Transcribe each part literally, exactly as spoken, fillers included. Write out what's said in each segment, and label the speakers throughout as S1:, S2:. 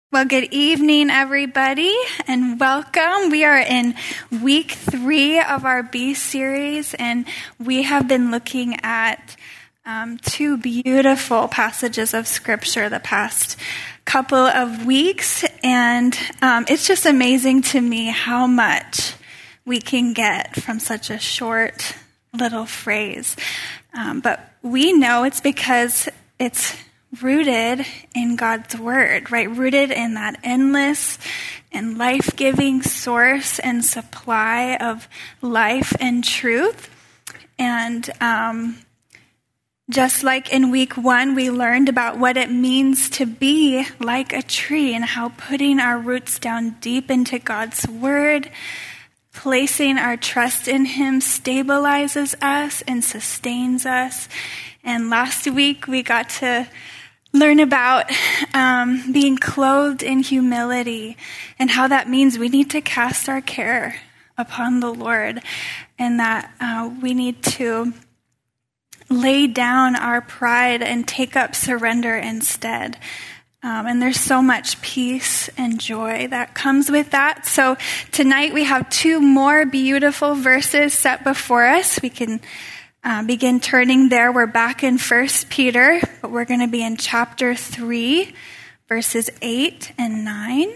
S1: Well, good evening, everybody, and welcome. We are in week three of our B series, and we have been looking at um, two beautiful passages of Scripture the past couple of weeks, and um, it's just amazing to me how much we can get from such a short little phrase. Um, but we know it's because it's rooted in God's word, right? Rooted in that endless and life-giving source and supply of life and truth. And um, just like in week one, we learned about what it means to be like a tree and how putting our roots down deep into God's word, placing our trust in Him stabilizes us and sustains us. And last week we got to learn about um, being clothed in humility and how that means we need to cast our care upon the Lord, and that uh, we need to lay down our pride and take up surrender instead. Um, and there's so much peace and joy that comes with that. So tonight we have two more beautiful verses set before us. We can Uh, begin turning there. We're back in First Peter, but we're going to be in chapter three, verses eight and nine.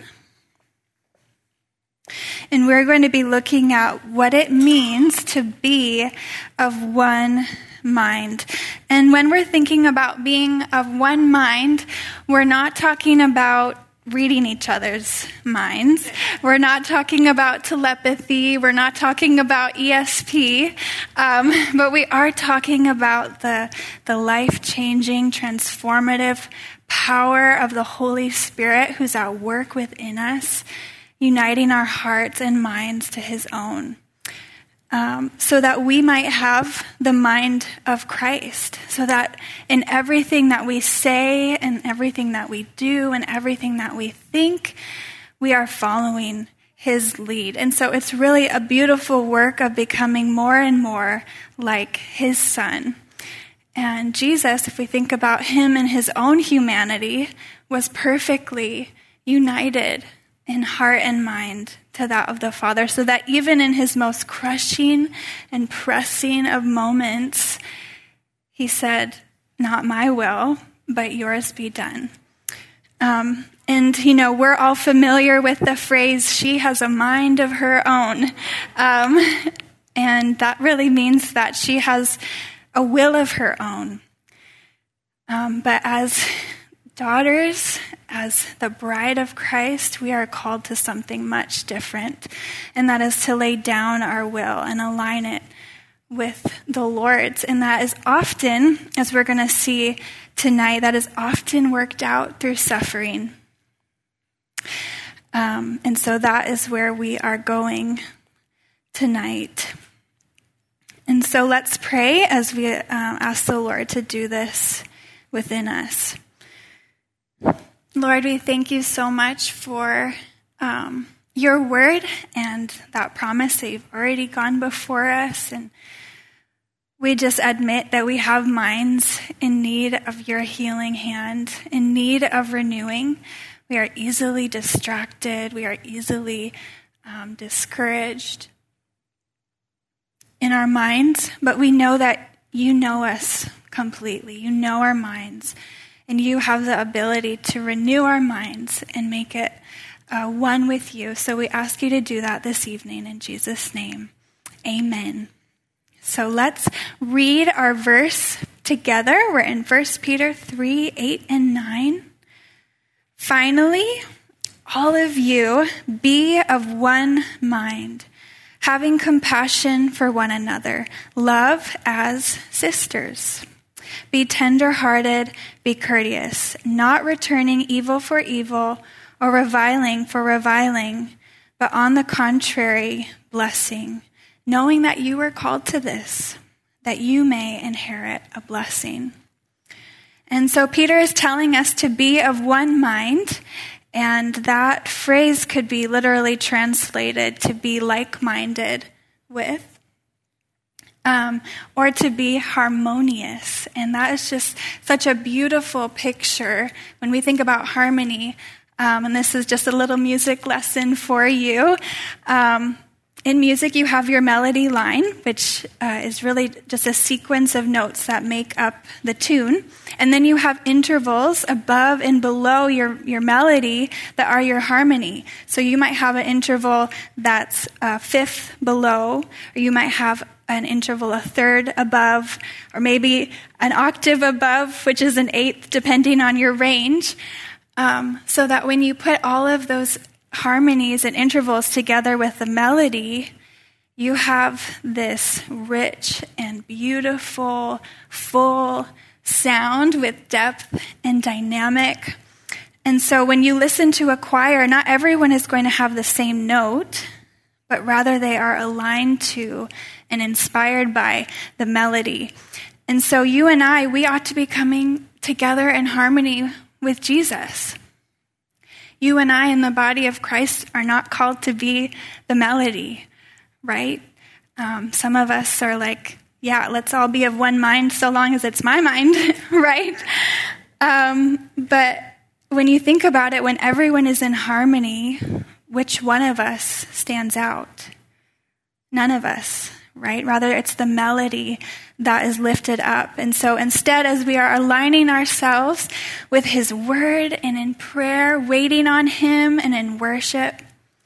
S1: And we're going to be looking at what it means to be of one mind. And when we're thinking about being of one mind, we're not talking about reading each other's minds. We're not talking about telepathy. We're not talking about E S P. Um, but we are talking about the, the life-changing, transformative power of the Holy Spirit who's at work within us, uniting our hearts and minds to His own. Um, so that we might have the mind of Christ, so that in everything that we say and everything that we do and everything that we think, we are following His lead. And so it's really a beautiful work of becoming more and more like His Son. And Jesus, if we think about Him and His own humanity, was perfectly united in heart and mind to that of the Father, so that even in His most crushing and pressing of moments, He said, "Not my will, but yours be done." Um, and, you know, we're all familiar with the phrase, "She has a mind of her own." Um, and that really means that she has a will of her own. Um, but as daughters, as the bride of Christ, we are called to something much different, and that is to lay down our will and align it with the Lord's. And that is often, as we're going to see tonight, that is often worked out through suffering. Um, and so that is where we are going tonight. And so let's pray as we uh, ask the Lord to do this within us. Lord, we thank you so much for um, your word and that promise that you've already gone before us. And we just admit that we have minds in need of your healing hand, in need of renewing. We are easily distracted. We are easily um, discouraged in our minds. But we know that you know us completely. You know our minds. And you have the ability to renew our minds and make it uh, one with you. So we ask you to do that this evening in Jesus' name. Amen. So let's read our verse together. We're in First Peter three, eight, and nine. "Finally, all of you be of one mind, having compassion for one another. Love as sisters. Be tender-hearted, be courteous, not returning evil for evil or reviling for reviling, but on the contrary, blessing, knowing that you were called to this, that you may inherit a blessing." And so Peter is telling us to be of one mind, and that phrase could be literally translated to be like-minded with. Um, or to be harmonious. And that is just such a beautiful picture. When we think about harmony, Um, and this is just a little music lesson for you. Um, in music, you have your melody line, which uh, is really just a sequence of notes that make up the tune. And then you have intervals above and below your, your melody that are your harmony. So you might have an interval that's a fifth below, or you might have an interval a third above, or maybe an octave above, which is an eighth, depending on your range. Um, so that when you put all of those harmonies and intervals together with the melody, you have this rich and beautiful, full sound with depth and dynamic. And so when you listen to a choir, not everyone is going to have the same note, but rather they are aligned to and inspired by the melody. And so you and I, we ought to be coming together in harmony with Jesus. You and I in the body of Christ are not called to be the melody, right? Um, some of us are like, yeah, let's all be of one mind so long as it's my mind, right? Um, but when you think about it, when everyone is in harmony, which one of us stands out? None of us, right? Rather, it's the melody that is lifted up. And so instead, as we are aligning ourselves with his word and in prayer, waiting on him and in worship,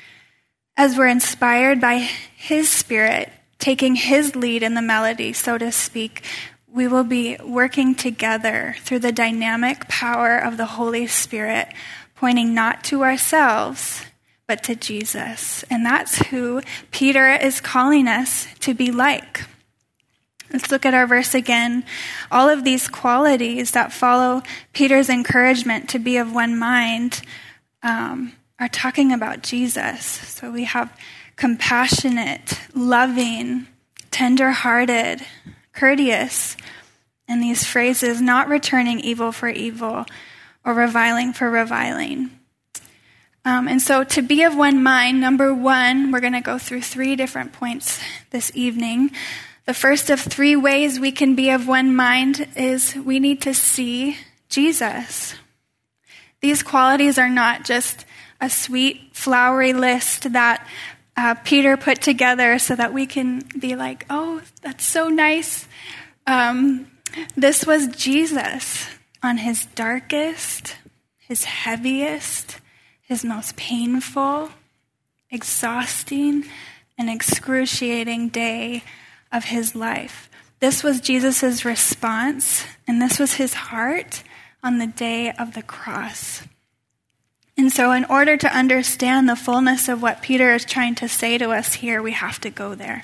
S1: as we're inspired by his spirit, taking his lead in the melody, so to speak, we will be working together through the dynamic power of the Holy Spirit, pointing not to ourselves, but to Jesus. And that's who Peter is calling us to be like. Let's look at our verse again. All of these qualities that follow Peter's encouragement to be of one mind um, are talking about Jesus. So we have compassionate, loving, tender-hearted, courteous, and these phrases, not returning evil for evil or reviling for reviling. Um, and so to be of one mind, number one, we're going to go through three different points this evening. The first of three ways we can be of one mind is we need to see Jesus. These qualities are not just a sweet, flowery list that uh, Peter put together so that we can be like, oh, that's so nice. Um, this was Jesus on his darkest, his heaviest, his most painful, exhausting, and excruciating day of his life. This was Jesus' response, and this was his heart on the day of the cross. And so in order to understand the fullness of what Peter is trying to say to us here, we have to go there.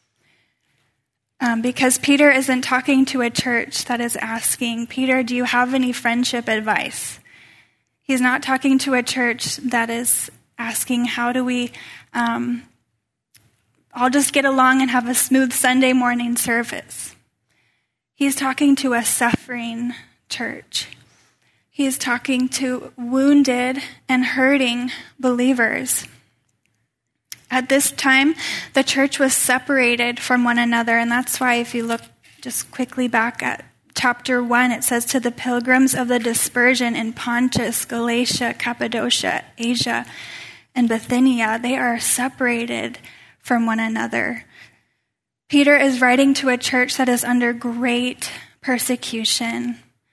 S1: Um, because Peter isn't talking to a church that is asking, Peter, do you have any friendship advice? He's not talking to a church that is asking, how do we um, all just get along and have a smooth Sunday morning service? He's talking to a suffering church. He's talking to wounded and hurting believers. At this time, the church was separated from one another, and that's why if you look just quickly back at chapter one, it says, to the pilgrims of the dispersion in Pontus, Galatia, Cappadocia, Asia, and Bithynia, they are separated from one another. Peter is writing to a church that is under great persecution.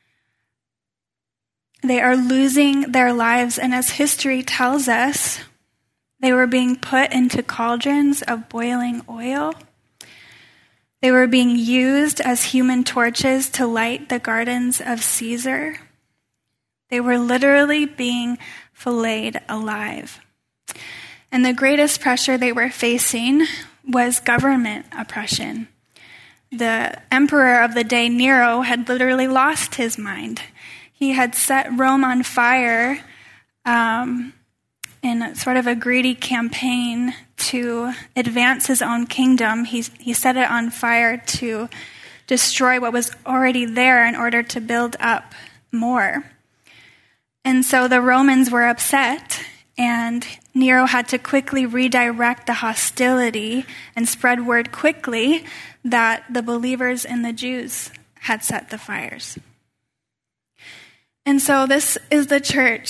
S1: They are losing their lives, and as history tells us, they were being put into cauldrons of boiling oil. They were being used as human torches to light the gardens of Caesar. They were literally being filleted alive. And the greatest pressure they were facing was government oppression. The emperor of the day, Nero, had literally lost his mind. He had set Rome on fire um, in sort of a greedy campaign to advance his own kingdom. He, he set it on fire to destroy what was already there in order to build up more. And so the Romans were upset, and Nero had to quickly redirect the hostility and spread word quickly that the believers and the Jews had set the fires. And so this is the church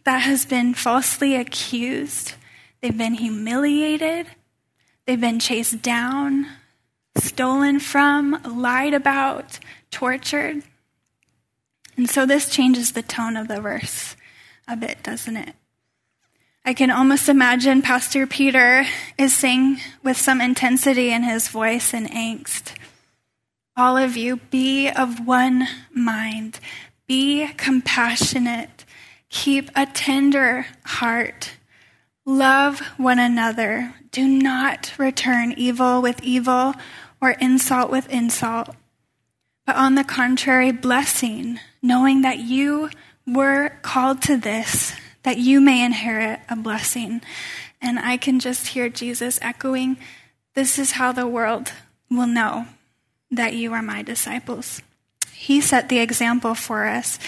S1: that has been falsely accused. They've been humiliated. They've been chased down, stolen from, lied about, tortured. And so this changes the tone of the verse a bit, doesn't it? I can almost imagine Pastor Peter is saying with some intensity in his voice and angst, all of you, be of one mind, be compassionate, keep a tender heart, love one another, do not return evil with evil or insult with insult, but on the contrary, blessing, knowing that you were called to this, that you may inherit a blessing. And I can just hear Jesus echoing, this is how the world will know that you are my disciples. He set the example for us.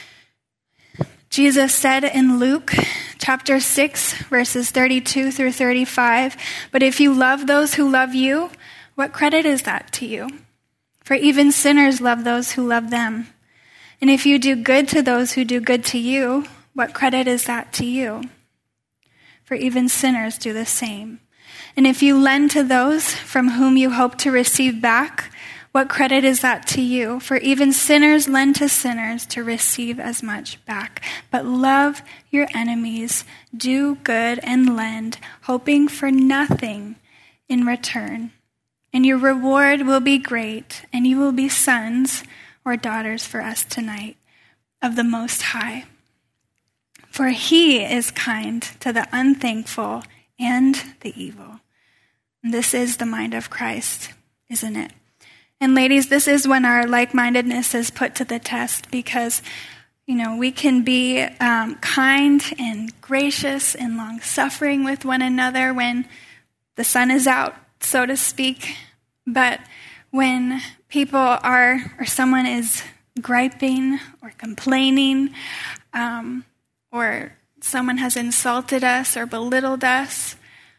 S1: Jesus said in Luke chapter six, verses thirty-two through thirty-five, but if you love those who love you, what credit is that to you? For even sinners love those who love them. And if you do good to those who do good to you, what credit is that to you? For even sinners do the same. And if you lend to those from whom you hope to receive back, what credit is that to you? For even sinners lend to sinners to receive as much back. But love your enemies, do good and lend, hoping for nothing in return. And your reward will be great, and you will be sons or daughters for us tonight of the Most High. For he is kind to the unthankful and the evil. And this is the mind of Christ, isn't it? And ladies, this is when our like-mindedness is put to the test because, you know, we can be um, kind and gracious and long-suffering with one another when the sun is out, so to speak. But when people are, or someone is griping or complaining, um, or someone has insulted us or belittled us,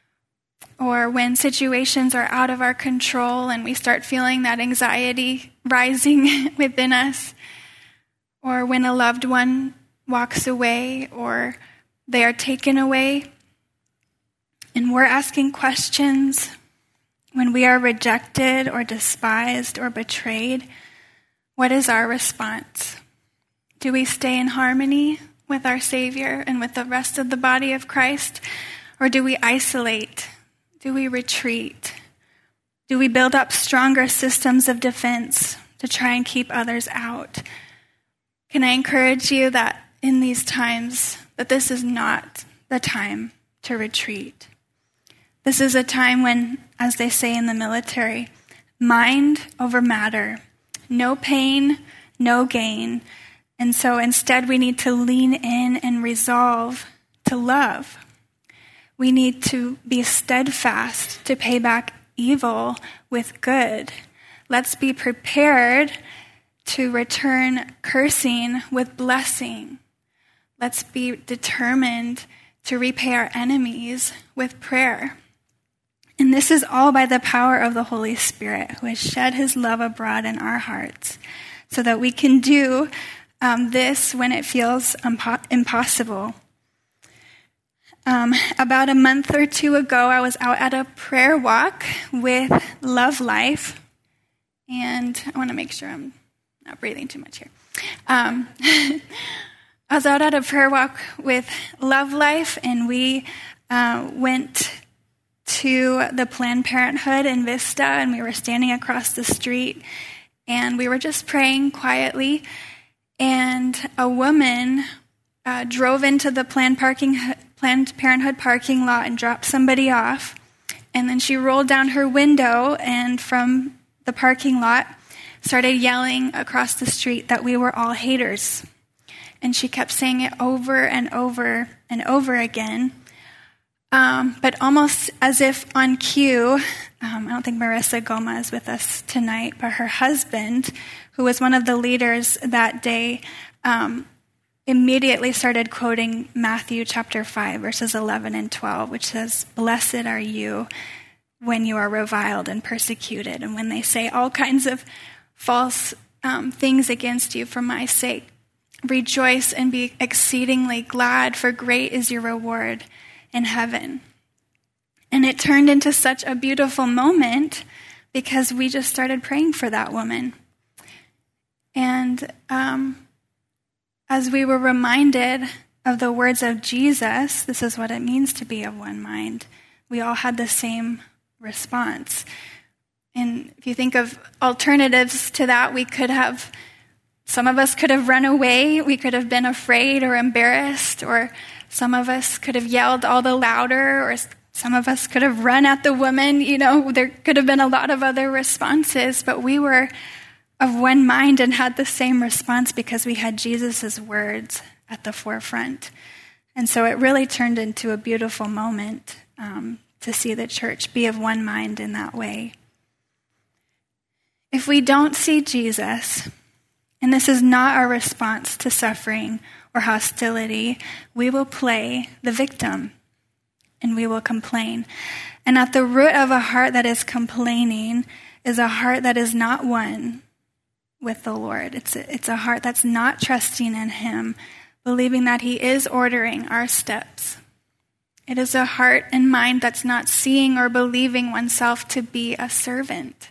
S1: or when situations are out of our control and we start feeling that anxiety rising within us, or when a loved one walks away or they are taken away, and we're asking questions, when we are rejected or despised or betrayed, what is our response? Do we stay in harmony with our Savior and with the rest of the body of Christ, or do we isolate? Do we retreat? Do we build up stronger systems of defense to try and keep others out? Can I encourage you that in these times, that this is not the time to retreat? This is a time when, as they say in the military, mind over matter, no pain, no gain. And so instead we need to lean in and resolve to love. We need to be steadfast to pay back evil with good. Let's be prepared to return cursing with blessing. Let's be determined to repay our enemies with prayer. And this is all by the power of the Holy Spirit, who has shed his love abroad in our hearts, so that we can do um, this when it feels impo- impossible. Um, about a month or two ago, I was out at a prayer walk with Love Life, and I want to make sure I'm not breathing too much here. Um, I was out at a prayer walk with Love Life, and we uh, went to the Planned Parenthood in Vista, and we were standing across the street, and we were just praying quietly, and a woman uh, drove into the Planned parking Planned Parenthood parking lot and dropped somebody off. And then she rolled down her window and from the parking lot started yelling across the street that we were all haters. And she kept saying it over and over and over again. Um, but almost as if on cue, um, I don't think Marissa Goma is with us tonight, but her husband, who was one of the leaders that day, um, immediately started quoting Matthew chapter five, verses eleven and twelve, which says, "Blessed are you when you are reviled and persecuted, and when they say all kinds of false um, things against you for my sake. Rejoice and be exceedingly glad, for great is your reward in heaven. And it turned into such a beautiful moment because we just started praying for that woman. And um, as we were reminded of the words of Jesus, this is what it means to be of one mind, we all had the same response. And if you think of alternatives to that, we could have, some of us could have run away, we could have been afraid or embarrassed, or some of us could have yelled all the louder, or some of us could have run at the woman. You know, there could have been a lot of other responses, but we were of one mind and had the same response because we had Jesus' words at the forefront. And so it really turned into a beautiful moment um, to see the church be of one mind in that way. If we don't see Jesus, and this is not our response to suffering or hostility, we will play the victim and we will complain. And at the root of a heart that is complaining is a heart that is not one with the Lord. It's a, it's a heart that's not trusting in him, believing that he is ordering our steps. It is a heart and mind that's not seeing or believing oneself to be a servant.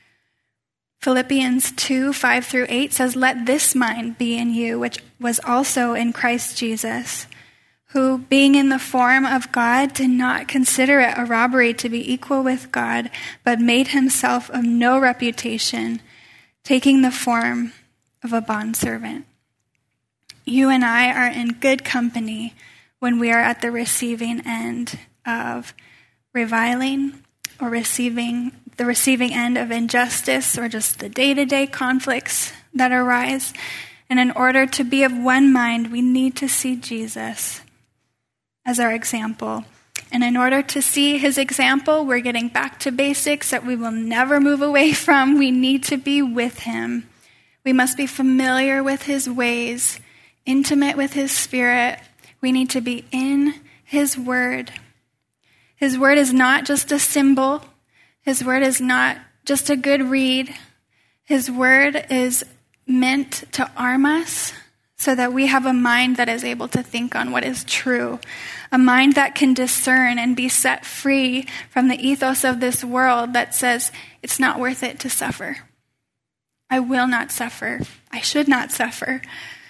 S1: Philippians two, five through eight says, "Let this mind be in you, which was also in Christ Jesus, who, being in the form of God, did not consider it a robbery to be equal with God, but made himself of no reputation, taking the form of a bondservant." You and I are in good company when we are at the receiving end of reviling or receiving the receiving end of injustice or just the day-to-day conflicts that arise. And in order to be of one mind, we need to see Jesus as our example. And in order to see his example, we're getting back to basics that we will never move away from. We need to be with him. We must be familiar with his ways, intimate with his spirit. We need to be in his word. His word is not just a symbol. His word is not just a good read. His word is meant to arm us so that we have a mind that is able to think on what is true, a mind that can discern and be set free from the ethos of this world that says it's not worth it to suffer. I will not suffer. I should not suffer.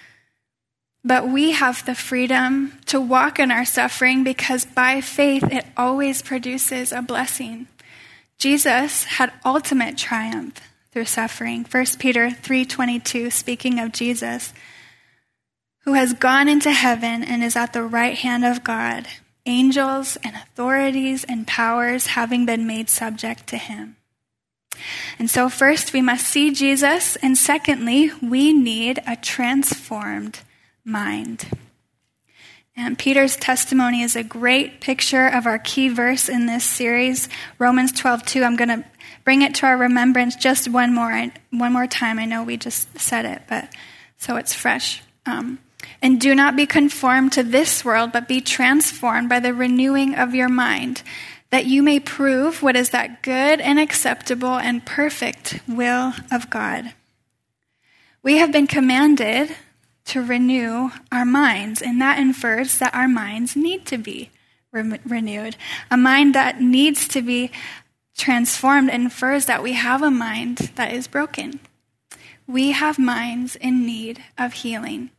S1: But we have the freedom to walk in our suffering because by faith it always produces a blessing. Jesus had ultimate triumph through suffering. First Peter three twenty-two, speaking of Jesus, who has gone into heaven and is at the right hand of God, angels and authorities and powers having been made subject to him. And so first we must see Jesus, and secondly, we need a transformed mind. And Peter's testimony is a great picture of our key verse in this series, Romans twelve two. I'm going to bring it to our remembrance just one more one more time. I know we just said it, but so it's fresh. Um, and do not be conformed to this world, but be transformed by the renewing of your mind, that you may prove what is that good and acceptable and perfect will of God. We have been commanded to renew our minds, and that infers that our minds need to be re- renewed. A mind that needs to be transformed infers that we have a mind that is broken. We have minds in need of healing.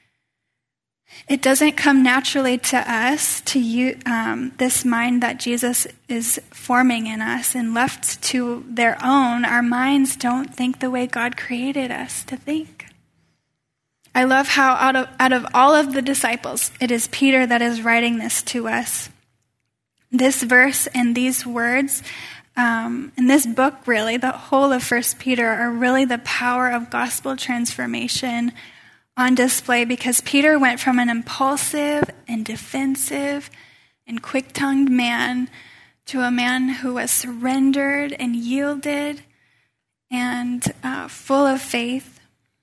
S1: It doesn't come naturally to us to use um, this mind that Jesus is forming in us, and left to their own, our minds don't think the way God created us to think. I love how out of out of all of the disciples, it is Peter that is writing this to us. This verse and these words, um, and this book really, the whole of First Peter, are really the power of gospel transformation on display, because Peter went from an impulsive and defensive and quick-tongued man to a man who was surrendered and yielded and uh, full of faith.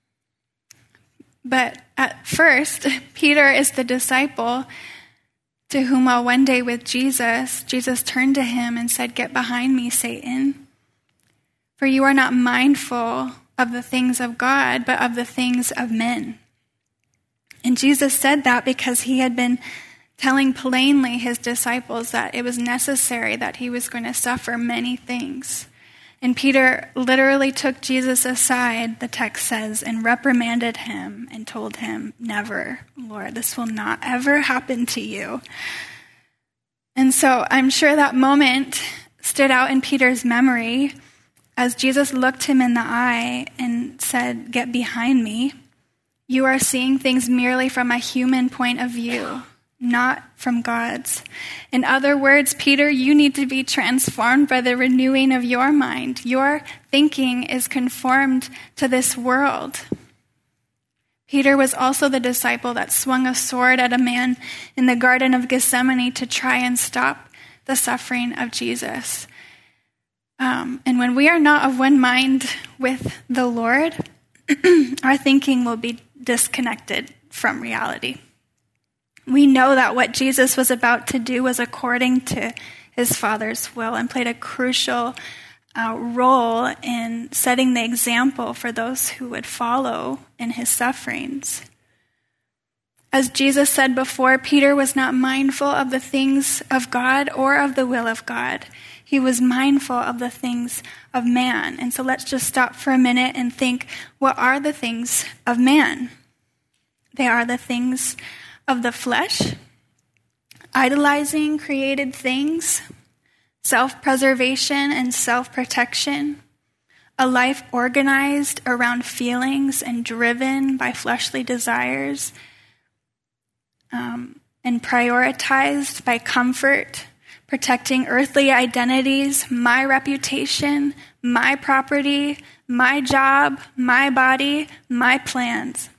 S1: But at first, Peter is the disciple to whom, while one day with Jesus, Jesus turned to him and said, "Get behind me, Satan, for you are not mindful of the things of God, but of the things of men." And Jesus said that because he had been telling plainly his disciples that it was necessary that he was going to suffer many things. And Peter literally took Jesus aside, the text says, and reprimanded him and told him, "Never, Lord, this will not ever happen to you." And so I'm sure that moment stood out in Peter's memory as Jesus looked him in the eye and said, "Get behind me. You are seeing things merely from a human point of view, not from God's." In other words, Peter, you need to be transformed by the renewing of your mind. Your thinking is conformed to this world. Peter was also the disciple that swung a sword at a man in the Garden of Gethsemane to try and stop the suffering of Jesus. Um, and when we are not of one mind with the Lord, our thinking will be disconnected from reality. We know that what Jesus was about to do was according to his Father's will and played a crucial uh, role in setting the example for those who would follow in his sufferings. As Jesus said before, Peter was not mindful of the things of God or of the will of God. He was mindful of the things of man. And so let's just stop for a minute and think, what are the things of man? They are the things of the flesh, idolizing created things, self-preservation and self-protection, a life organized around feelings and driven by fleshly desires, um, and prioritized by comfort, protecting earthly identities, my reputation, my property, my job, my body, my plans.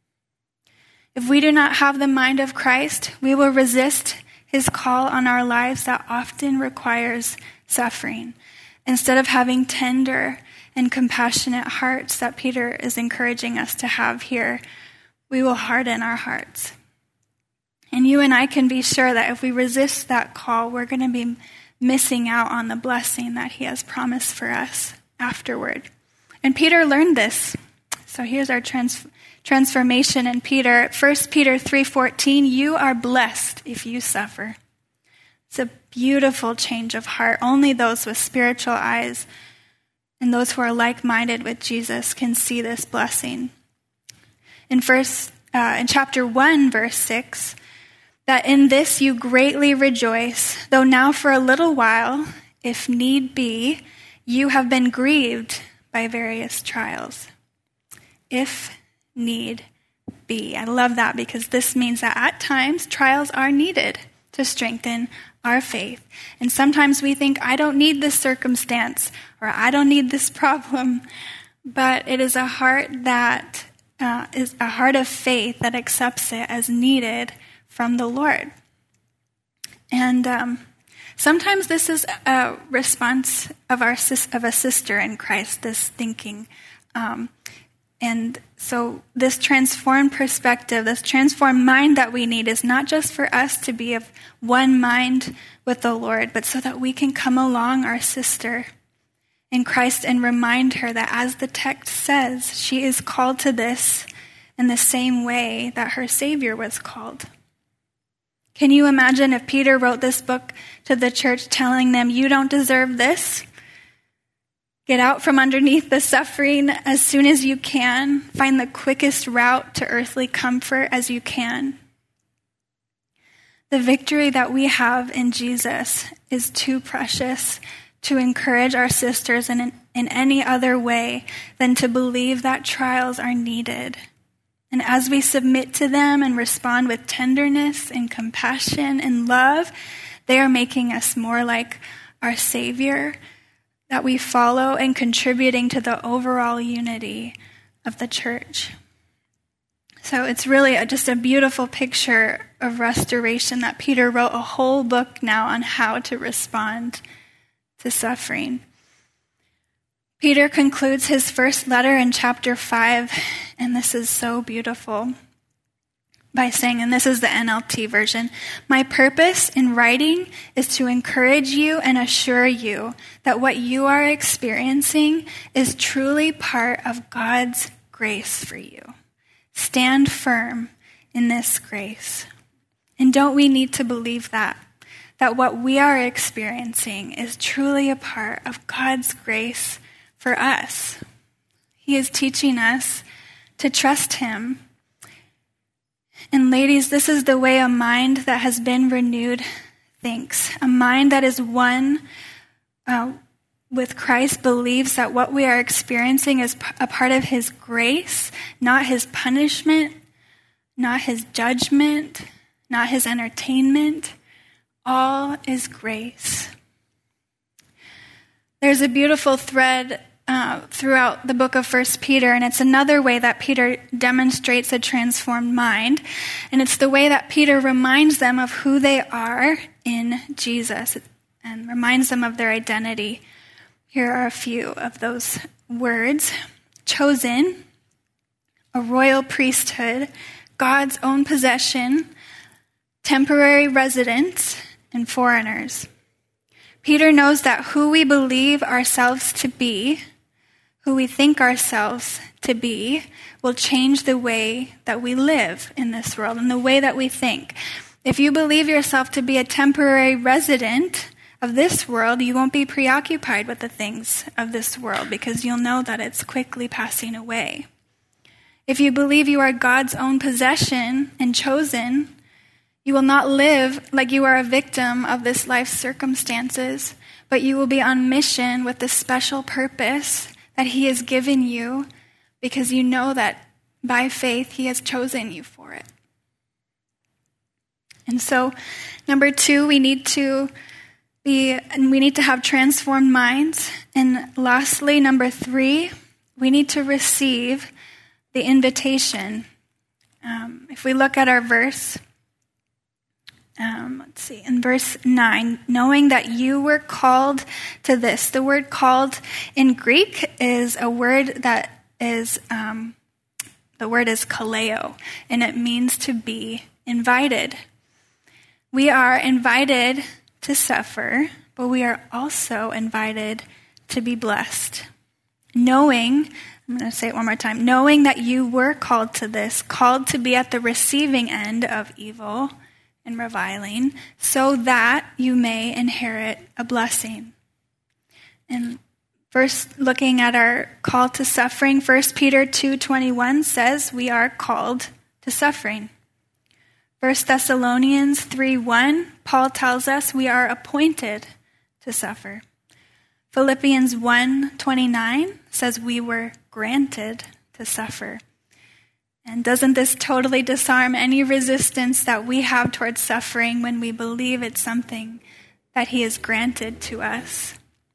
S1: If we do not have the mind of Christ, we will resist his call on our lives that often requires suffering, instead of having tender and compassionate hearts that Peter is encouraging us to have here. We will harden our hearts. And you and I can be sure that if we resist that call, we're going to be missing out on the blessing that he has promised for us afterward. And Peter learned this. So here's our trans- transformation in Peter. First Peter three fourteen, you are blessed if you suffer. It's a beautiful change of heart. Only those with spiritual eyes and those who are like-minded with Jesus can see this blessing. In first, uh, in chapter one, verse six, that in this you greatly rejoice, though now for a little while, if need be, you have been grieved by various trials. If need be. I love that because this means that at times trials are needed to strengthen our faith. And sometimes we think, I don't need this circumstance or I don't need this problem. But it is a heart that uh, is a heart of faith that accepts it as needed from the Lord. And um, sometimes this is a response of our of a sister in Christ, this thinking. Um, and so this transformed perspective, this transformed mind that we need is not just for us to be of one mind with the Lord, but so that we can come along our sister in Christ and remind her that, as the text says, she is called to this in the same way that her Savior was called. Can you imagine if Peter wrote this book to the church telling them, you don't deserve this? Get out from underneath the suffering as soon as you can. Find the quickest route to earthly comfort as you can. The victory that we have in Jesus is too precious to encourage our sisters in, in any other way than to believe that trials are needed. And as we submit to them and respond with tenderness and compassion and love, they are making us more like our Savior that we follow and contributing to the overall unity of the church. So it's really a, just a beautiful picture of restoration that Peter wrote a whole book now on how to respond to suffering. Peter concludes his first letter in chapter five, and this is so beautiful, by saying, and this is the N L T version, my purpose in writing is to encourage you and assure you that what you are experiencing is truly part of God's grace for you. Stand firm in this grace. And don't we need to believe that? That what we are experiencing is truly a part of God's grace for us. He is teaching us to trust him. And ladies, this is the way a mind that has been renewed thinks. A mind that is one uh, with Christ believes that what we are experiencing is a part of his grace, not his punishment, not his judgment, not his entertainment. All is grace. There's a beautiful thread uh, throughout the book of First Peter, and it's another way that Peter demonstrates a transformed mind, and it's the way that Peter reminds them of who they are in Jesus and reminds them of their identity. Here are a few of those words. Chosen, a royal priesthood, God's own possession, temporary residents, and foreigners. Peter knows that who we believe ourselves to be, who we think ourselves to be, will change the way that we live in this world and the way that we think. If you believe yourself to be a temporary resident of this world, you won't be preoccupied with the things of this world because you'll know that it's quickly passing away. If you believe you are God's own possession and chosen, you will not live like you are a victim of this life's circumstances, but you will be on mission with the special purpose that he has given you because you know that by faith he has chosen you for it. And so, number two, we need to be, and we need to have transformed minds. And lastly, number three, we need to receive the invitation. Um, if we look at our verse, um, let's see, in verse nine, knowing that you were called to this. The word called in Greek is a word that is, um, the word is kaleo, and it means to be invited. We are invited to suffer, but we are also invited to be blessed. Knowing, I'm going to say it one more time, knowing that you were called to this, called to be at the receiving end of evil and reviling, so that you may inherit a blessing. And first, looking at our call to suffering, First Peter two twenty-one says we are called to suffering. First Thessalonians three one, Paul tells us we are appointed to suffer. Philippians one twenty-nine says we were granted to suffer. And doesn't this totally disarm any resistance that we have towards suffering when we believe it's something that he has granted to us?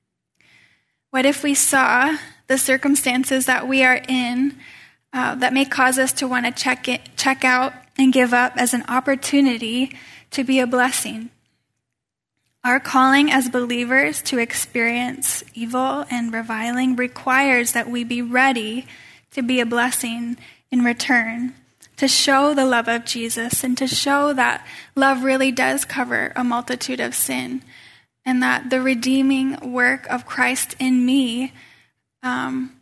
S1: What if we saw the circumstances that we are in uh, that may cause us to want to check it, check out and give up as an opportunity to be a blessing? Our calling as believers to experience evil and reviling requires that we be ready to be a blessing in return, to show the love of Jesus and to show that love really does cover a multitude of sin, and that the redeeming work of Christ in me um,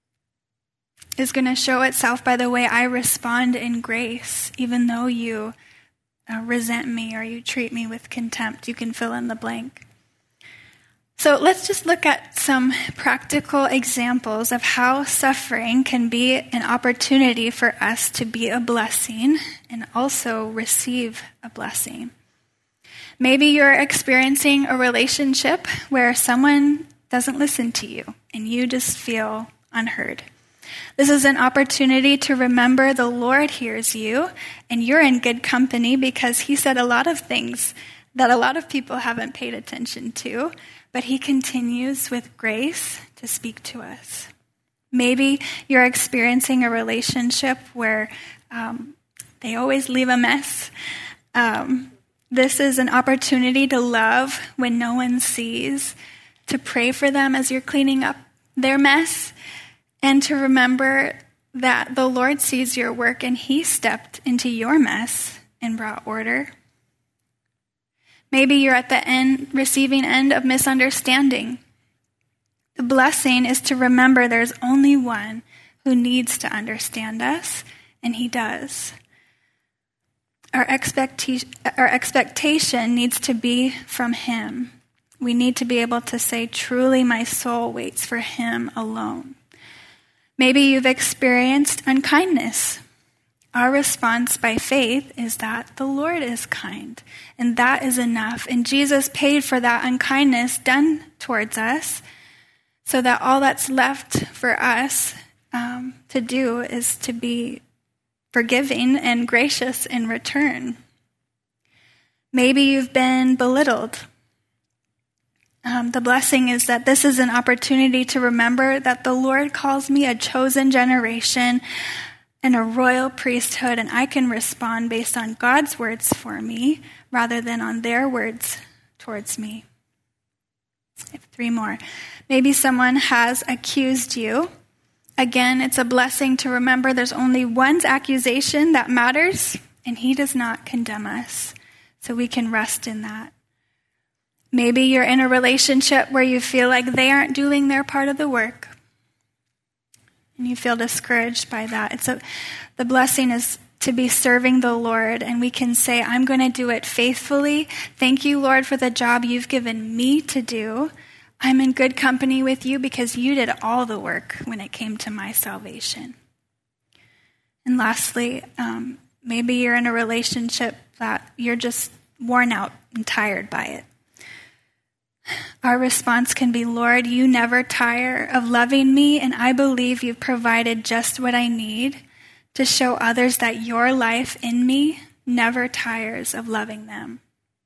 S1: is going to show itself by the way I respond in grace, even though you uh, resent me or you treat me with contempt. You can fill in the blank. So let's just look at some practical examples of how suffering can be an opportunity for us to be a blessing and also receive a blessing. Maybe you're experiencing a relationship where someone doesn't listen to you and you just feel unheard. This is an opportunity to remember the Lord hears you and you're in good company because he said a lot of things that a lot of people haven't paid attention to, but he continues with grace to speak to us. Maybe you're experiencing a relationship where um, they always leave a mess. Um, this is an opportunity to love when no one sees, to pray for them as you're cleaning up their mess, and to remember that the Lord sees your work and he stepped into your mess and brought order. Maybe you're at the end, receiving end of misunderstanding. The blessing is to remember there's only one who needs to understand us, and he does. our expectation, our expectation needs to be from him. We need to be able to say, truly my soul waits for him alone. Maybe you've experienced unkindness. Our response by faith is that the Lord is kind, and that is enough. And Jesus paid for that unkindness done towards us, so that all that's left for us um, to do is to be forgiving and gracious in return. Maybe you've been belittled. Um, the blessing is that this is an opportunity to remember that the Lord calls me a chosen generation and a royal priesthood, and I can respond based on God's words for me rather than on their words towards me. I have three more. Maybe someone has accused you. Again, it's a blessing to remember there's only one accusation that matters, and he does not condemn us. So we can rest in that. Maybe you're in a relationship where you feel like they aren't doing their part of the work, and you feel discouraged by that. It's a, the blessing is to be serving the Lord, and we can say, I'm going to do it faithfully. Thank you, Lord, for the job you've given me to do. I'm in good company with you because you did all the work when it came to my salvation. And lastly, um, maybe you're in a relationship that you're just worn out and tired by it. Our response can be, Lord, you never tire of loving me, and I believe you've provided just what I need to show others that your life in me never tires of loving them.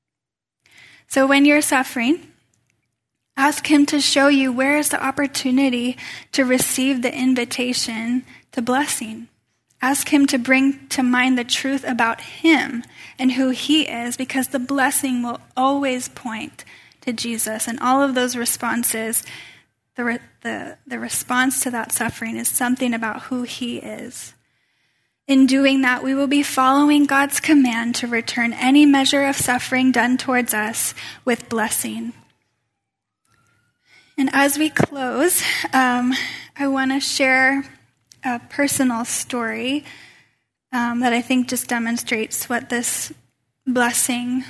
S1: So when you're suffering, ask him to show you where is the opportunity to receive the invitation to blessing. Ask him to bring to mind the truth about him and who he is, because the blessing will always point to Jesus. And all of those responses, the, re- the, the response to that suffering is something about who he is. In doing that, we will be following God's command to return any measure of suffering done towards us with blessing. And as we close, um, I want to share a personal story um, that I think just demonstrates what this blessing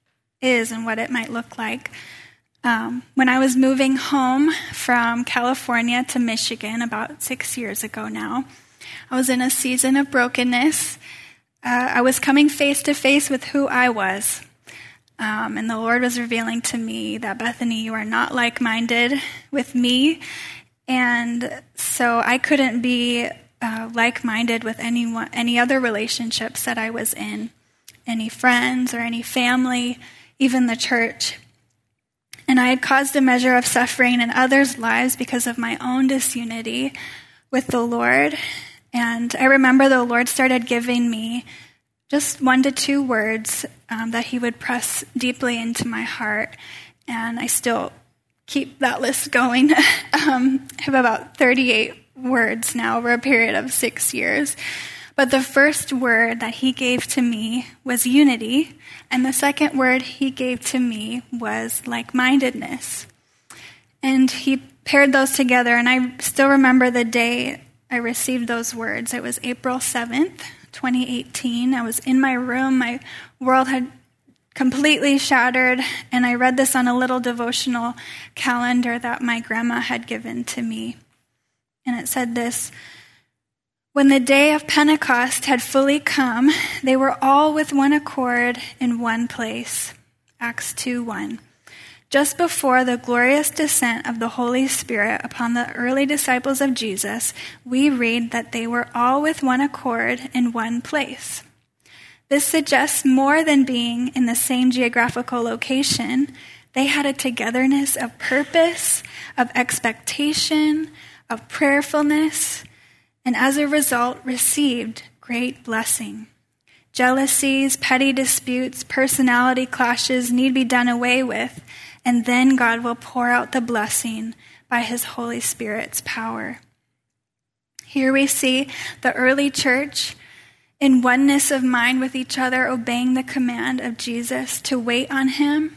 S1: is and what it might look like. Um, when I was moving home from California to Michigan about six years ago now, I was in a season of brokenness. Uh, I was coming face to face with who I was. Um, and the Lord was revealing to me that, Bethany, you are not like-minded with me. And so I couldn't be uh, like-minded with anyone, any other relationships that I was in, any friends or any family, even the church. And I had caused a measure of suffering in others' lives because of my own disunity with the Lord. And I remember the Lord started giving me just one to two words um, that he would press deeply into my heart. And I still keep that list going. um, I have about thirty-eight words now over a period of six years. But the first word that he gave to me was unity, and the second word he gave to me was like-mindedness. And he paired those together, and I still remember the day I received those words. It was April seventh, twenty eighteen. I was in my room. My world had completely shattered, and I read this on a little devotional calendar that my grandma had given to me. And it said this: when the day of Pentecost had fully come, they were all with one accord in one place. Acts two one. Just before the glorious descent of the Holy Spirit upon the early disciples of Jesus, we read that they were all with one accord in one place. This suggests more than being in the same geographical location. They had a togetherness of purpose, of expectation, of prayerfulness, and as a result received great blessing. Jealousies, petty disputes, personality clashes need be done away with, and then God will pour out the blessing by his Holy Spirit's power. Here we see the early church in oneness of mind with each other, obeying the command of Jesus to wait on him.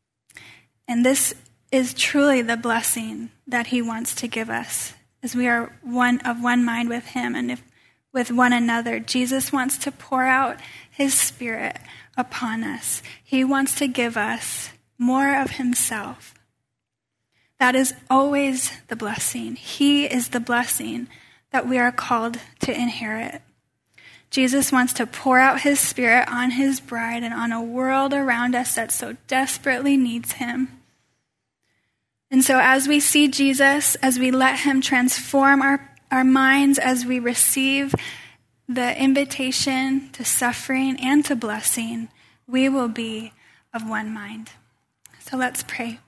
S1: And this is truly the blessing that he wants to give us, as we are one of one mind with him and if, with one another. Jesus wants to pour out his Spirit upon us. He wants to give us more of himself. That is always the blessing. He is the blessing that we are called to inherit. Jesus wants to pour out his Spirit on his bride and on a world around us that so desperately needs him. And so as we see Jesus, as we let him transform our, our minds, as we receive the invitation to suffering and to blessing, we will be of one mind. So let's pray.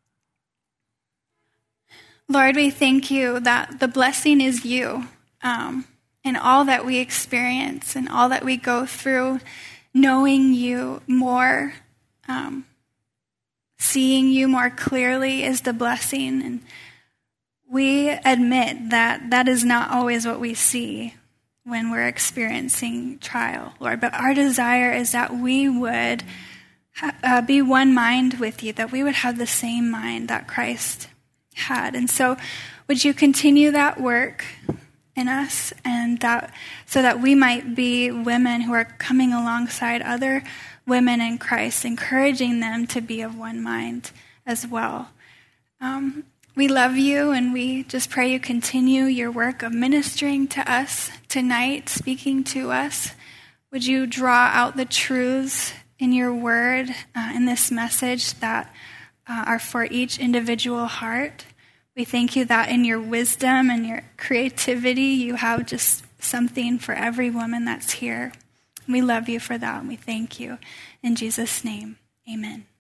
S1: Lord, we thank you that the blessing is you. Um, in all that we experience and all that we go through, knowing you more, um, seeing you more clearly is the blessing. And we admit that that is not always what we see when we're experiencing trial, Lord. But our desire is that we would uh, be one mind with you, that we would have the same mind that Christ had. And so would you continue that work in us, and that so that we might be women who are coming alongside other women in Christ, encouraging them to be of one mind as well. Um, we love you, and we just pray you continue your work of ministering to us tonight, speaking to us. Would you draw out the truths in your word, uh, in this message that uh, are for each individual heart? We thank you that in your wisdom and your creativity, you have just something for every woman that's here. We love you for that, and we thank you. In Jesus' name, amen.